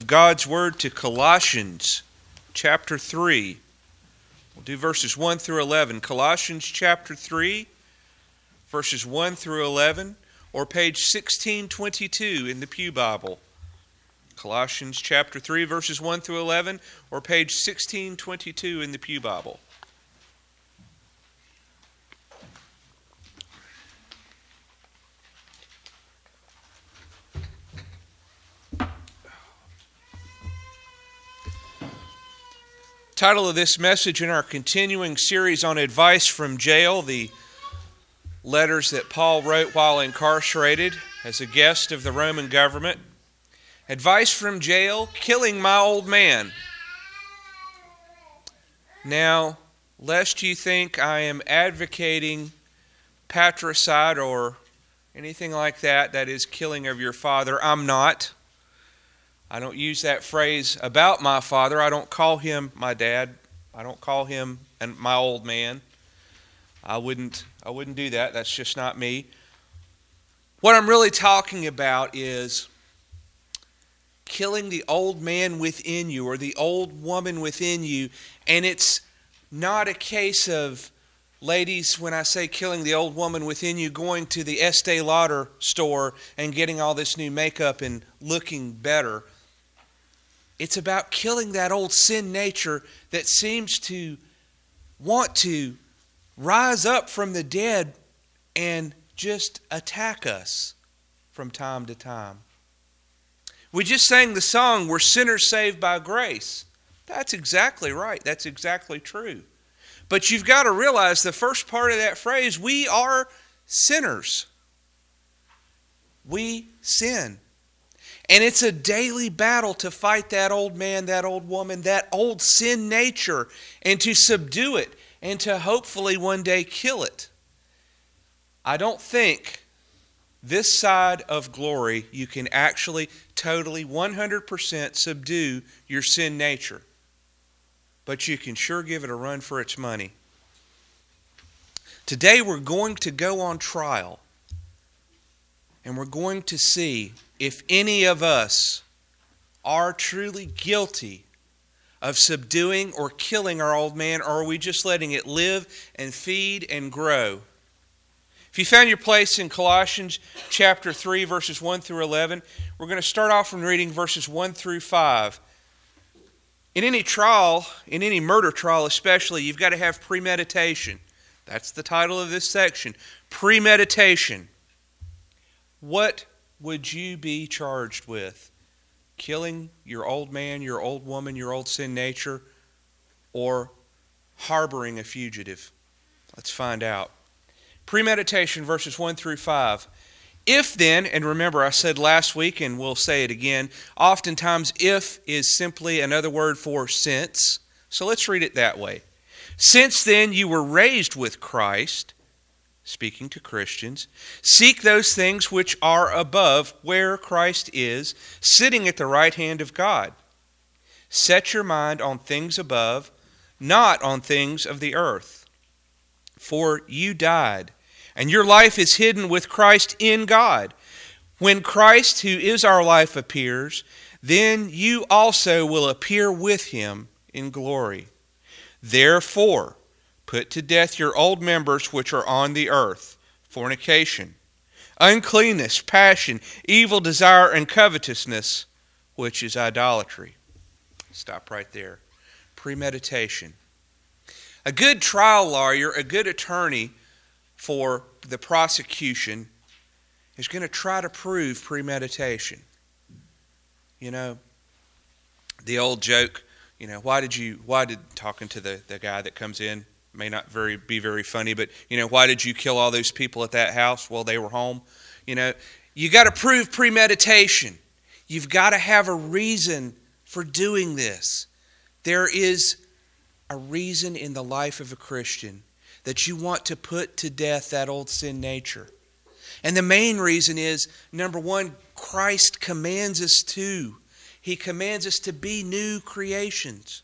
God's Word to Colossians chapter 3. We'll do verses 1 through 11. Colossians chapter 3, verses 1 through 11, or page 1622 in the Pew Bible. Colossians chapter 3, verses 1 through 11, or page 1622 in the Pew Bible. Title of this message in our continuing series on advice from jail, the letters that Paul wrote while incarcerated as a guest of the Roman government. Advice from jail, killing my old man. Now, lest you think I am advocating patricide or anything like that, that is killing of your father, I'm not. I don't use that phrase about my father. I don't call him my dad. I don't call him my old man. I wouldn't do that. That's just not me. What I'm really talking about is killing the old man within you or the old woman within you. And it's not a case of, ladies, when I say killing the old woman within you, going to the Estee Lauder store and getting all this new makeup and looking better. It's about killing that old sin nature that seems to want to rise up from the dead and just attack us from time to time. We just sang the song, "We're sinners saved by grace." That's exactly right. That's exactly true. But you've got to realize the first part of that phrase, we are sinners. We sin. And it's a daily battle to fight that old man, that old woman, that old sin nature, and to subdue it, and to hopefully one day kill it. I don't think this side of glory you can actually totally 100% subdue your sin nature. But you can sure give it a run for its money. Today we're going to go on trial. And we're going to see if any of us are truly guilty of subduing or killing our old man, or are we just letting it live and feed and grow? If you found your place in Colossians chapter 3, verses 1 through 11, we're going to start off from reading verses 1 through 5. In any trial, in any murder trial especially, you've got to have premeditation. That's the title of this section, premeditation. What would you be charged with? Killing your old man, your old woman, your old sin nature, or harboring a fugitive? Let's find out. Premeditation, verses 1 through 5. If then, and remember I said last week and we'll say it again, oftentimes if is simply another word for since. So let's read it that way. Since then you were raised with Christ, speaking to Christians, seek those things which are above, where Christ is, sitting at the right hand of God. Set your mind on things above, not on things of the earth. For you died, and your life is hidden with Christ in God. When Christ, who is our life, appears, then you also will appear with him in glory. Therefore, put to death your old members which are on the earth, fornication, uncleanness, passion, evil desire, and covetousness, which is idolatry. Stop right there. Premeditation. A good trial lawyer, a good attorney for the prosecution is going to try to prove premeditation. You know, the old joke, why did talking to the guy that comes in, may not be very funny, but, why did you kill all those people at that house while they were home? You got to prove premeditation. You've got to have a reason for doing this. There is a reason in the life of a Christian that you want to put to death that old sin nature. And the main reason is, number one, Christ commands us to. He commands us to be new creations.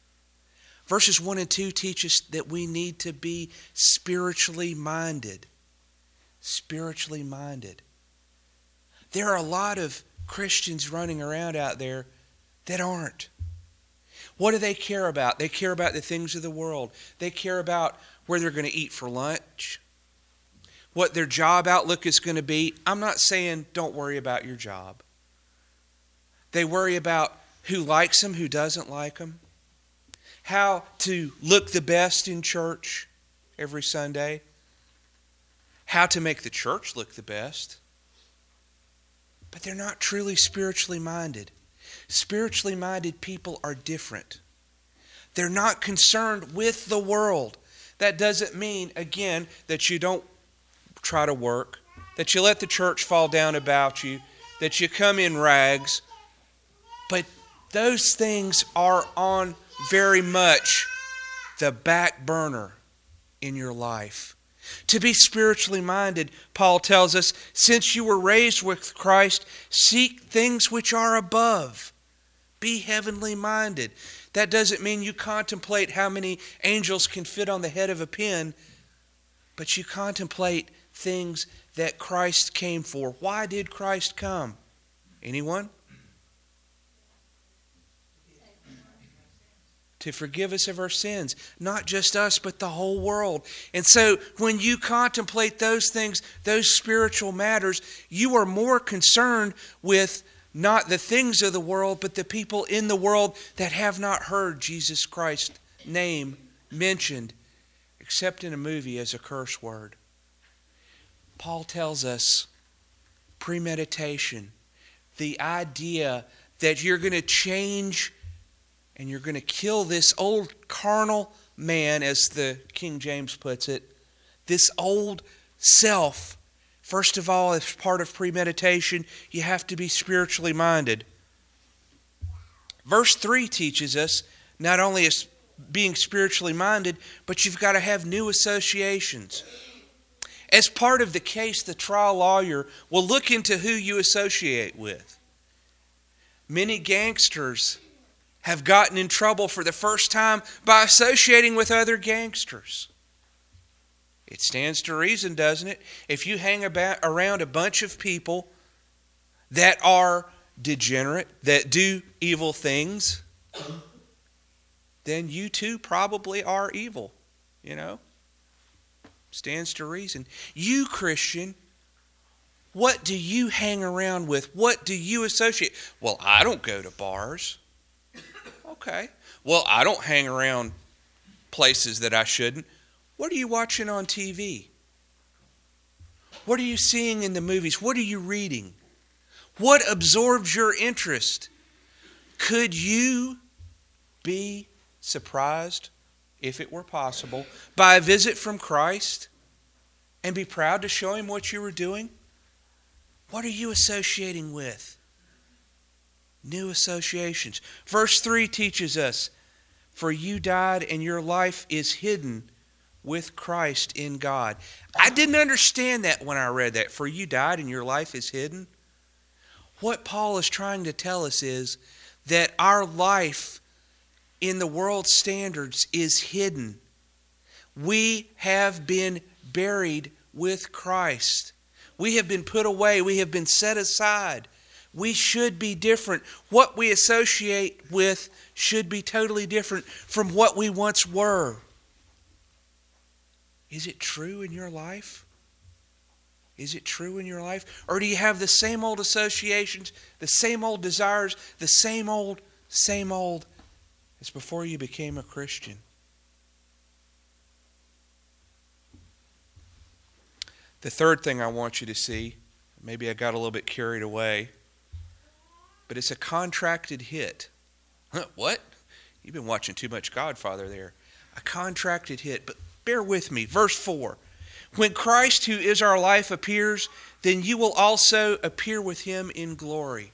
Verses 1 and 2 teach us that we need to be spiritually minded. Spiritually minded. There are a lot of Christians running around out there that aren't. What do they care about? They care about the things of the world. They care about where they're going to eat for lunch, what their job outlook is going to be. I'm not saying don't worry about your job. They worry about who likes them, who doesn't like them, how to look the best in church every Sunday, how to make the church look the best. But they're not truly spiritually minded. Spiritually minded people are different. They're not concerned with the world. That doesn't mean, again, that you don't try to work, that you let the church fall down about you, that you come in rags. But those things are on very much the back burner in your life. To be spiritually minded, Paul tells us, since you were raised with Christ, seek things which are above. Be heavenly minded. That doesn't mean you contemplate how many angels can fit on the head of a pin, but you contemplate things that Christ came for. Why did Christ come? Anyone? To forgive us of our sins. Not just us, but the whole world. And so when you contemplate those things, those spiritual matters, you are more concerned with not the things of the world, but the people in the world that have not heard Jesus Christ's name mentioned, except in a movie as a curse word. Paul tells us premeditation, the idea that you're going to change and you're going to kill this old carnal man, as the King James puts it, this old self. First of all, as part of premeditation, you have to be spiritually minded. Verse 3 teaches us not only as being spiritually minded, but you've got to have new associations. As part of the case, the trial lawyer will look into who you associate with. Many gangsters have gotten in trouble for the first time by associating with other gangsters. It stands to reason, doesn't it? If you hang around a bunch of people that are degenerate, that do evil things, then you too probably are evil, Stands to reason. You, Christian, what do you hang around with? What do you associate? Well, I don't go to bars. Okay. Well, I don't hang around places that I shouldn't. What are you watching on TV? What are you seeing in the movies? What are you reading? What absorbs your interest? Could you be surprised, if it were possible, by a visit from Christ and be proud to show Him what you were doing? What are you associating with? New associations. Verse 3 teaches us, for you died and your life is hidden with Christ in God. I didn't understand that when I read that. For you died and your life is hidden. What Paul is trying to tell us is that our life in the world's standards is hidden. We have been buried with Christ. We have been put away. We have been set aside. We should be different. What we associate with should be totally different from what we once were. Is it true in your life? Is it true in your life? Or do you have the same old associations, the same old desires, the same old as before you became a Christian? The third thing I want you to see, maybe I got a little bit carried away, but it's a contracted hit. What? You've been watching too much Godfather there. A contracted hit, but bear with me. Verse 4. When Christ, who is our life, appears, then you will also appear with Him in glory.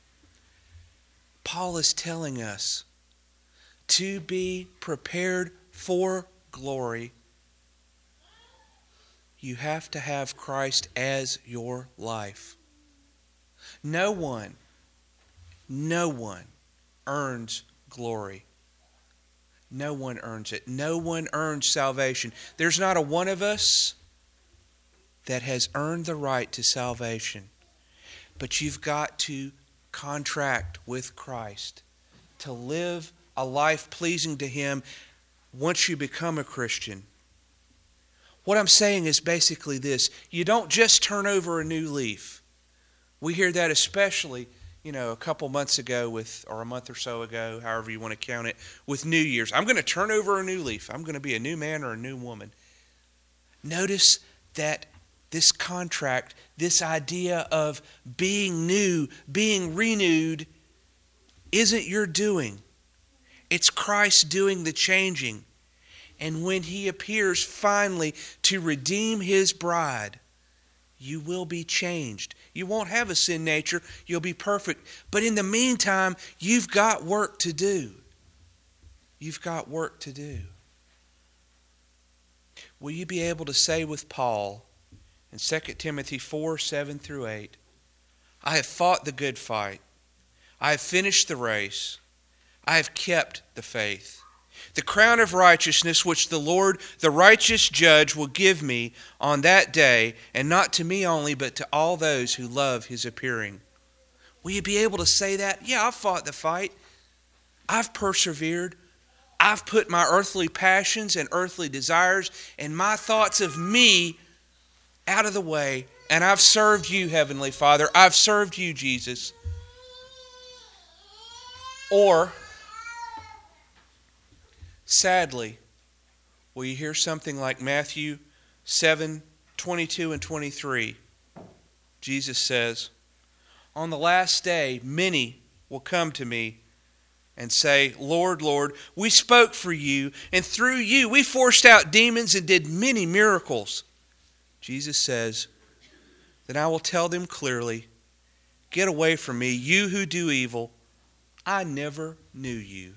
Paul is telling us to be prepared for glory. You have to have Christ as your life. No one earns glory. No one earns it. No one earns salvation. There's not a one of us that has earned the right to salvation. But you've got to contract with Christ. to live a life pleasing to Him once you become a Christian. What I'm saying is basically this. You don't just turn over a new leaf. We hear that especially, a couple months ago or a month or so ago, however you want to count it, with New Year's. I'm going to turn over a new leaf. I'm going to be a new man or a new woman. Notice that this contract, this idea of being new, being renewed, isn't your doing. It's Christ doing the changing. And when He appears finally to redeem His bride, you will be changed. You won't have a sin nature. You'll be perfect. But in the meantime, you've got work to do. You've got work to do. Will you be able to say with Paul in 2 Timothy 4, 7 through 8, I have fought the good fight. I have finished the race. I have kept the faith. The crown of righteousness which the Lord, the righteous judge, will give me on that day, and not to me only, but to all those who love His appearing. Will you be able to say that? Yeah, I've fought the fight. I've persevered. I've put my earthly passions and earthly desires and my thoughts of me out of the way, and I've served you, Heavenly Father. I've served you, Jesus. Or, sadly, will you hear something like Matthew 7, 22 and 23? Jesus says, on the last day, many will come to me and say, Lord, Lord, we spoke for you, and through you we forced out demons and did many miracles. Jesus says, then I will tell them clearly, get away from me, you who do evil. I never knew you.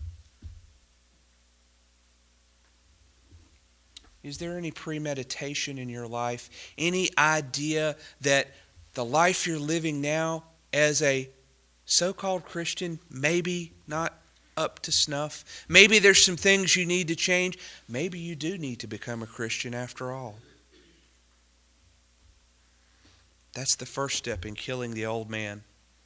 Is there any premeditation in your life? Any idea that the life you're living now as a so-called Christian, maybe not up to snuff? Maybe there's some things you need to change. Maybe you do need to become a Christian after all. That's the first step in killing the old man.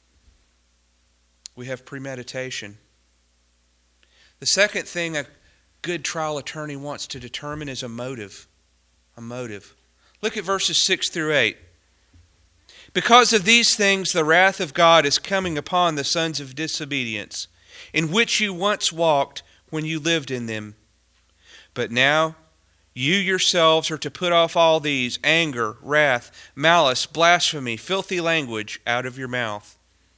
We have premeditation. The second thing a good trial attorney wants to determine is a motive. A motive. Look at verses 6 through 8. Because of these things, the wrath of God is coming upon the sons of disobedience, in which you once walked when you lived in them. But now you yourselves are to put off all these: anger, wrath, malice, blasphemy, filthy language out of your mouth.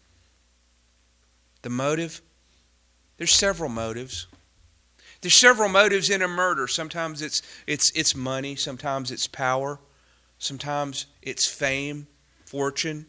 The motive? There's several motives. There's several motives in a murder. Sometimes it's money. Sometimes it's power. Sometimes it's fame, fortune.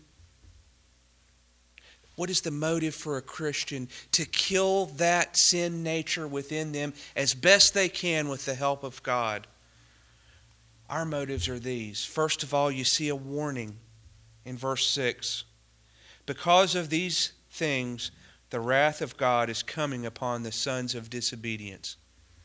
What is the motive for a Christian? To kill that sin nature within them as best they can with the help of God. Our motives are these. First of all, you see a warning in verse 6. Because of these things, the wrath of God is coming upon the sons of disobedience.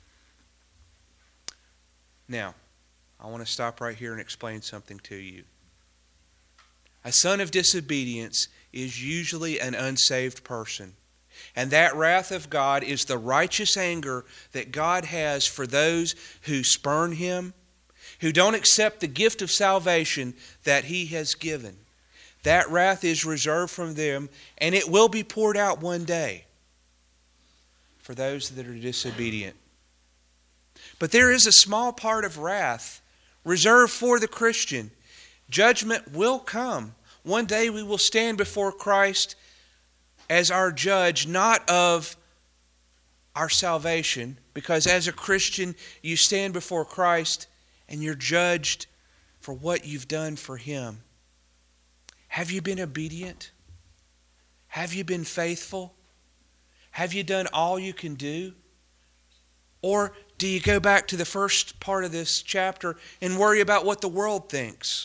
Now, I want to stop right here and explain something to you. A son of disobedience is usually an unsaved person. And that wrath of God is the righteous anger that God has for those who spurn Him, who don't accept the gift of salvation that He has given. That wrath is reserved from them, and it will be poured out one day for those that are disobedient. But there is a small part of wrath reserved for the Christian. Judgment will come. One day we will stand before Christ as our judge, not of our salvation, because as a Christian you stand before Christ and you're judged for what you've done for Him. Have you been obedient? Have you been faithful? Have you done all you can do? Or do you go back to the first part of this chapter and worry about what the world thinks?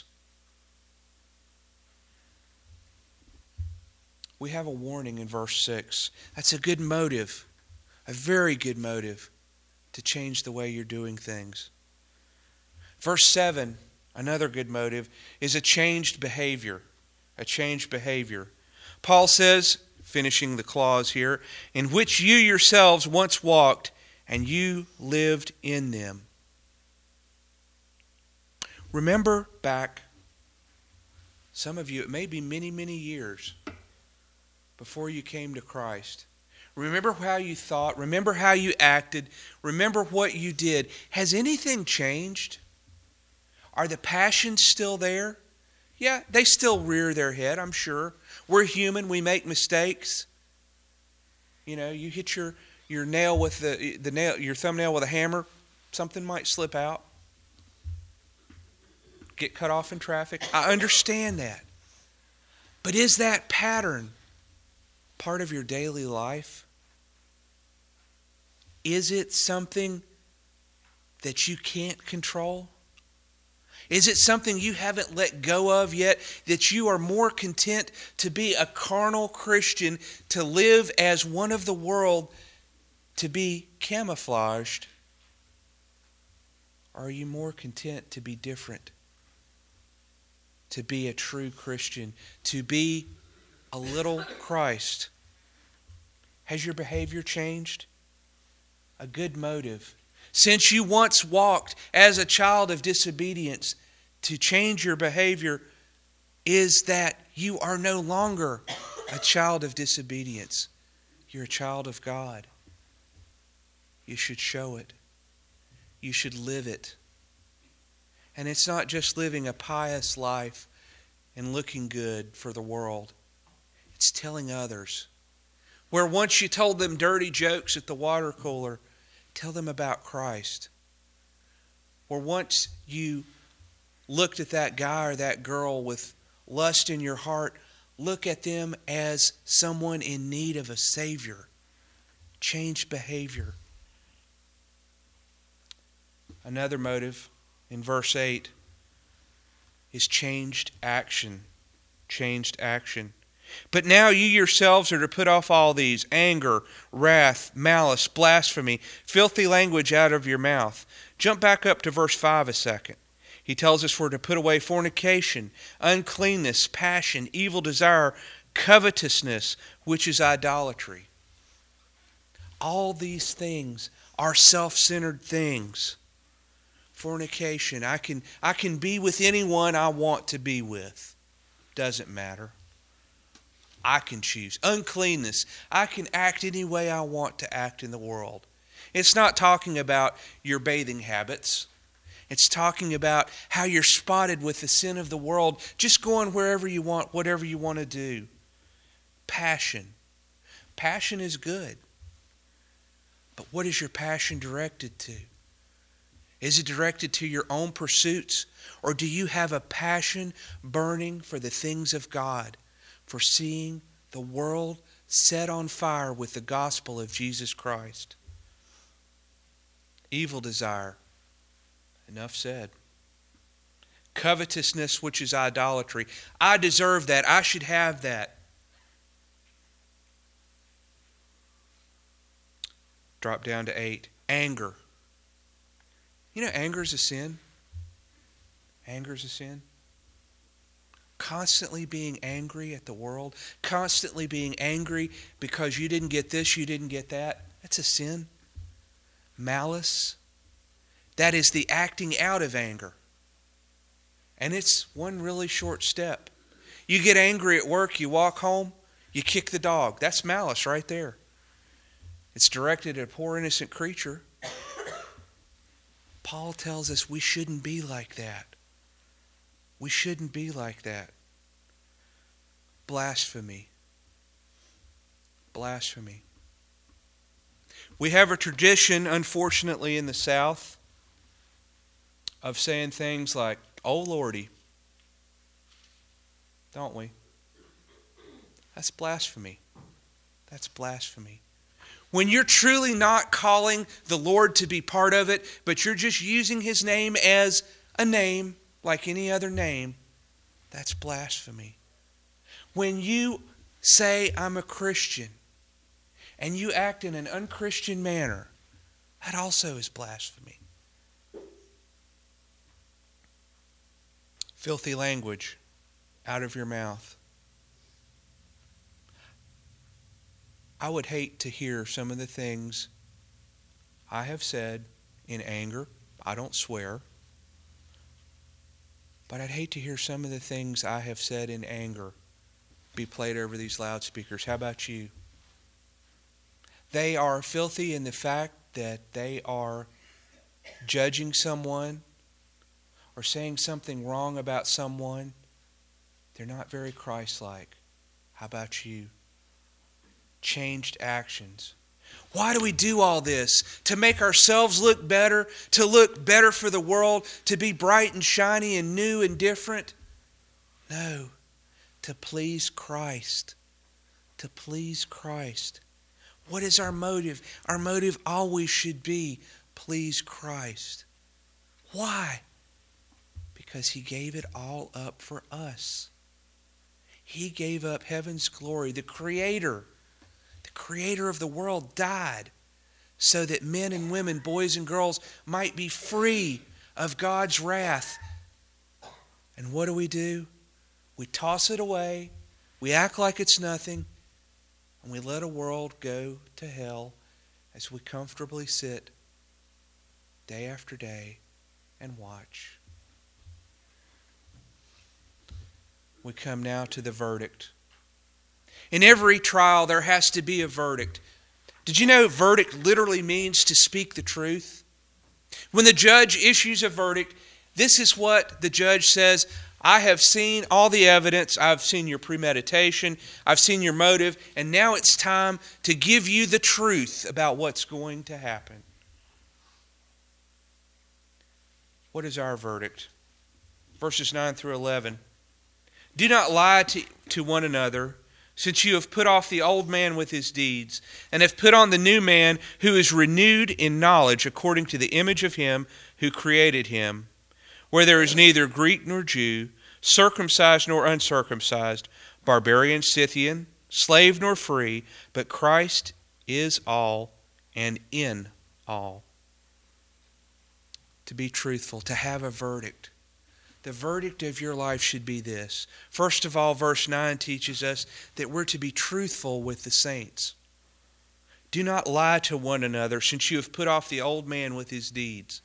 We have a warning in verse 6. That's a good motive, a very good motive to change the way you're doing things. Verse 7, another good motive, is a changed behavior. A changed behavior. Paul says, finishing the clause here, in which you yourselves once walked, and you lived in them. Remember back, some of you, it may be many, many years before you came to Christ. Remember how you thought. Remember how you acted. Remember what you did. Has anything changed? Are the passions still there? Yeah, they still rear their head, I'm sure. We're human. We make mistakes. You know, you hit your nail with the nail, your thumbnail with a hammer. Something might slip out. Get cut off in traffic. I understand that. But is that pattern part of your daily life? Is it something that you can't control? Is it something you haven't let go of yet, that you are more content to be a carnal Christian, to live as one of the world, to be camouflaged? Or are you more content to be different, to be a true Christian, to be a little Christ? Has your behavior changed? A good motive. Since you once walked as a child of disobedience, to change your behavior is that you are no longer a child of disobedience. You're a child of God. You should show it. You should live it. And it's not just living a pious life and looking good for the world. It's telling others. Where once you told them dirty jokes at the water cooler, tell them about Christ. Or once you looked at that guy or that girl with lust in your heart, look at them as someone in need of a Savior. Change behavior. Another motive in verse 8 is changed action. Changed action. But now you yourselves are to put off all these: anger, wrath, malice, blasphemy, filthy language out of your mouth. Jump back up to verse 5 a second. He tells us we're to put away fornication, uncleanness, passion, evil desire, covetousness, which is idolatry. All these things are self-centered things. Fornication, I can be with anyone I want to be with. Doesn't matter. I can choose. Uncleanness, I can act any way I want to act in the world. It's not talking about your bathing habits. It's talking about how you're spotted with the sin of the world, just going wherever you want, whatever you want to do. Passion. Passion is good. But what is your passion directed to? Is it directed to your own pursuits? Or do you have a passion burning for the things of God? For seeing the world set on fire with the gospel of Jesus Christ? Evil desire. Enough said. Covetousness, which is idolatry. I deserve that. I should have that. Drop down to 8. Anger. You know, anger is a sin. Anger is a sin. Constantly being angry at the world. Constantly being angry because you didn't get this, you didn't get that. That's a sin. Malice. That is the acting out of anger. And it's one really short step. You get angry at work, you walk home, you kick the dog. That's malice right there. It's directed at a poor innocent creature. Paul tells us we shouldn't be like that. We shouldn't be like that. Blasphemy. Blasphemy. We have a tradition, unfortunately, in the South of saying things like, "Oh Lordy," don't we? That's blasphemy. That's blasphemy. When you're truly not calling the Lord to be part of it, but you're just using His name as a name, like any other name, that's blasphemy. When you say, "I'm a Christian," and you act in an unchristian manner, that also is blasphemy. Filthy language out of your mouth. I would hate to hear some of the things I have said in anger. I don't swear. But I'd hate to hear some of the things I have said in anger be played over these loudspeakers. How about you? They are filthy in the fact that they are judging someone or saying something wrong about someone. They're not very Christ-like. How about you? Changed actions. Why do we do all this? To make ourselves look better, to look better for the world, to be bright and shiny and new and different? No, to please Christ. To please Christ. What is our motive? Our motive always should be please Christ. Why? Because He gave it all up for us. He gave up heaven's glory. The Creator of the world died so that men and women, boys and girls, might be free of God's wrath. And what do? We toss it away. We act like it's nothing. And we let a world go to hell as we comfortably sit day after day and watch. We come now to the verdict. In every trial, there has to be a verdict. Did you know verdict literally means to speak the truth? When the judge issues a verdict, this is what the judge says: I have seen all the evidence, I've seen your premeditation, I've seen your motive, and now it's time to give you the truth about what's going to happen. What is our verdict? Verses 9 through 11. Do not lie to one another, since you have put off the old man with his deeds, and have put on the new man, who is renewed in knowledge according to the image of Him who created him, where there is neither Greek nor Jew, circumcised nor uncircumcised, barbarian, Scythian, slave nor free, but Christ is all and in all. To be truthful, to have a verdict. The verdict of your life should be this. First of all, verse 9 teaches us that we're to be truthful with the saints. Do not lie to one another, since you have put off the old man with his deeds.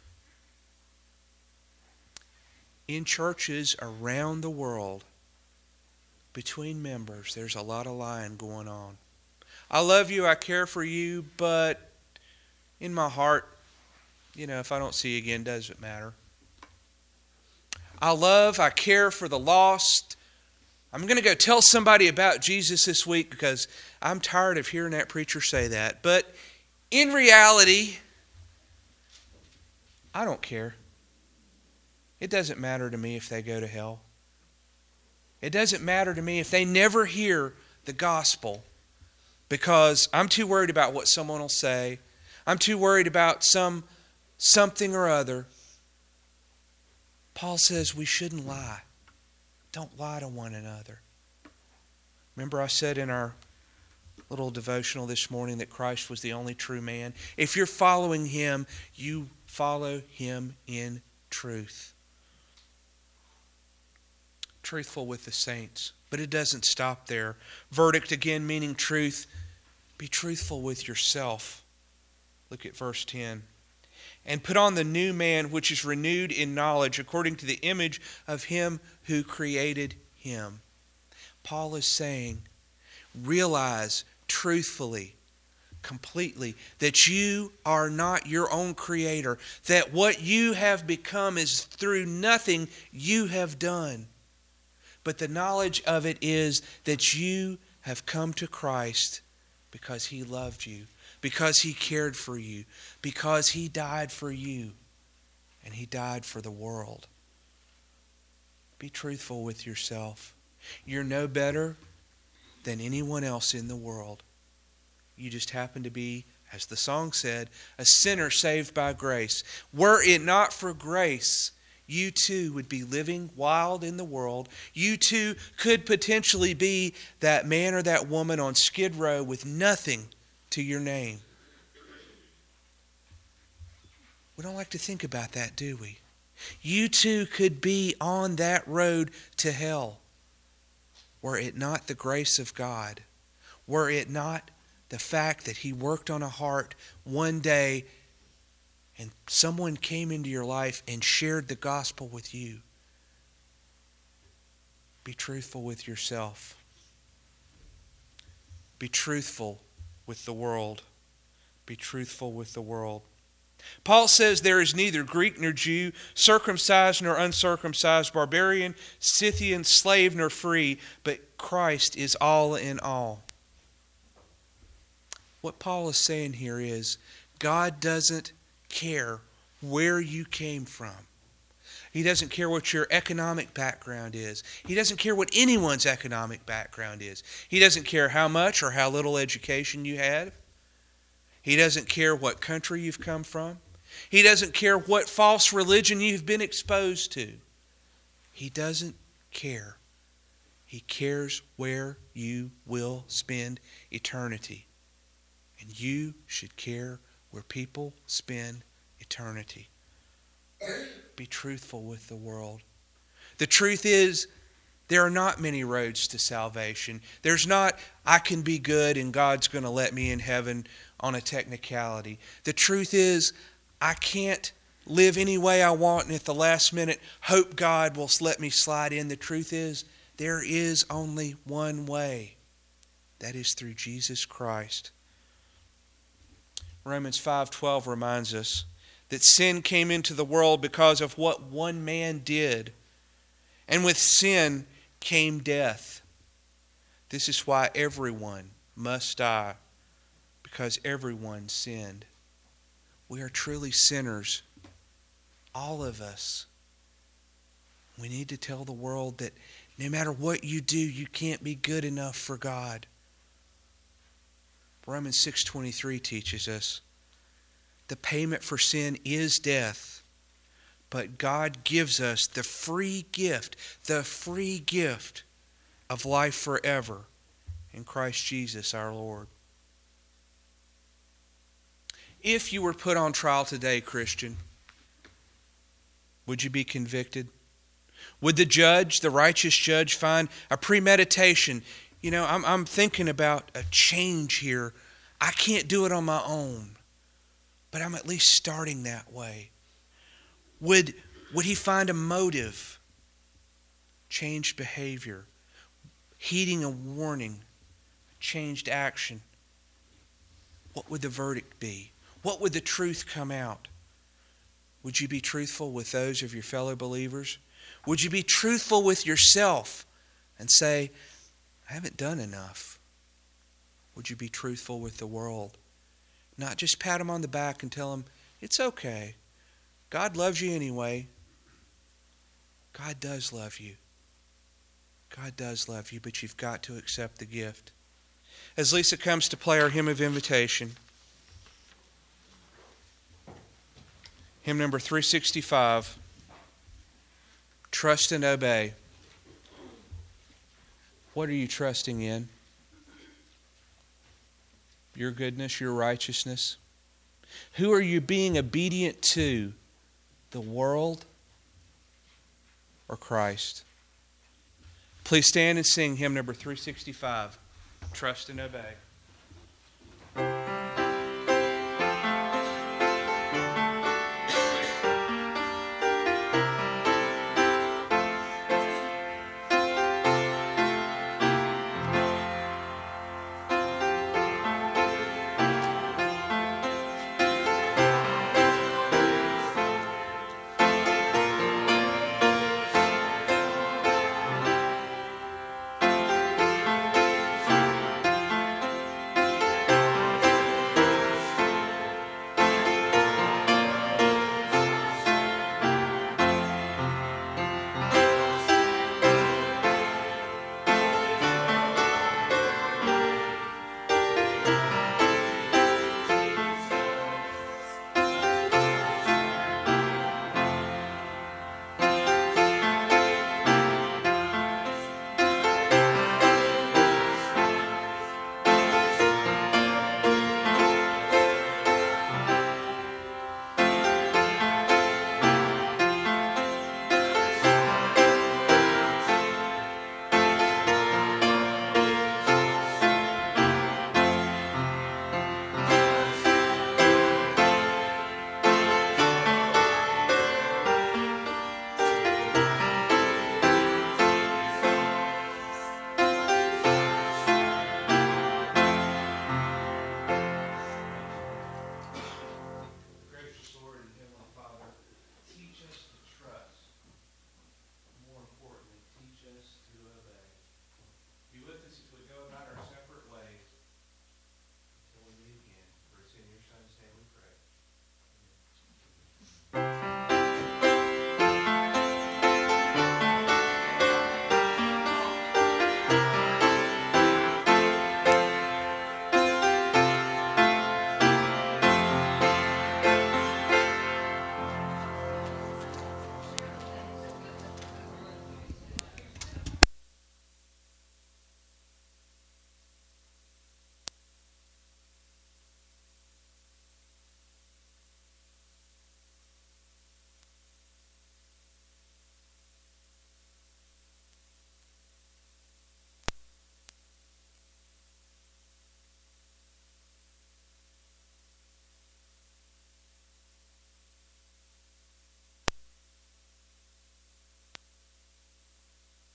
In churches around the world, between members, there's a lot of lying going on. I love you, I care for you, but in my heart, if I don't see you again, doesn't matter. I care for the lost. I'm going to go tell somebody about Jesus this week because I'm tired of hearing that preacher say that. But in reality, I don't care. It doesn't matter to me if they go to hell. It doesn't matter to me if they never hear the gospel, because I'm too worried about what someone will say. I'm too worried about something or other. Paul says we shouldn't lie. Don't lie to one another. Remember I said in our little devotional this morning that Christ was the only true man. If you're following Him, you follow Him in truth. Truthful with the saints. But it doesn't stop there. Verdict again meaning truth. Be truthful with yourself. Look at verse 10. And put on the new man, which is renewed in knowledge according to the image of Him who created him. Paul is saying, realize truthfully, completely, that you are not your own creator, that what you have become is through nothing you have done. But the knowledge of it is that you have come to Christ because He loved you, because He cared for you, because He died for you, and He died for the world. Be truthful with yourself. You're no better than anyone else in the world. You just happen to be, as the song said, a sinner saved by grace. Were it not for grace, you too would be living wild in the world. You too could potentially be that man or that woman on Skid Row with nothing to your name. We don't like to think about that, do we? You too could be on that road to hell. Were it not the grace of God, were it not the fact that He worked on a heart one day and someone came into your life and shared the gospel with you. Be truthful with yourself. Be truthful with the world. Be truthful with the world. Paul says there is neither Greek nor Jew, circumcised nor uncircumcised, barbarian, Scythian, slave nor free, but Christ is all in all. What Paul is saying here is God doesn't care where you came from. He doesn't care what your economic background is. He doesn't care what anyone's economic background is. He doesn't care how much or how little education you had. He doesn't care what country you've come from. He doesn't care what false religion you've been exposed to. He doesn't care. He cares where you will spend eternity. And you should care where people spend eternity. Be truthful with the world. The truth is, there are not many roads to salvation. There's not, I can be good and God's going to let me in heaven on a technicality. The truth is, I can't live any way I want and at the last minute hope God will let me slide in. The truth is, there is only one way. That is through Jesus Christ. Romans 5:12 reminds us that sin came into the world because of what one man did. And with sin came death. This is why everyone must die, because everyone sinned. We are truly sinners, all of us. We need to tell the world that no matter what you do, you can't be good enough for God. Romans 6:23 teaches us the payment for sin is death, but God gives us the free gift of life forever in Christ Jesus our Lord. If you were put on trial today, Christian, would you be convicted? Would the judge, the righteous judge, find a premeditation? You know, I'm thinking about a change here. I can't do it on my own, but I'm at least starting that way. Would he find a motive, changed behavior, heeding a warning, changed action? What would the verdict be? What would the truth come out? Would you be truthful with those of your fellow believers? Would you be truthful with yourself and say, I haven't done enough? Would you be truthful with the world? Not just pat them on the back and tell them, it's okay. God loves you anyway. God does love you. God does love you, but you've got to accept the gift. As Lisa comes to play our hymn of invitation, hymn number 365, Trust and Obey. What are you trusting in? Your goodness, your righteousness? Who are you being obedient to? The world or Christ? Please stand and sing hymn number 365, Trust and Obey.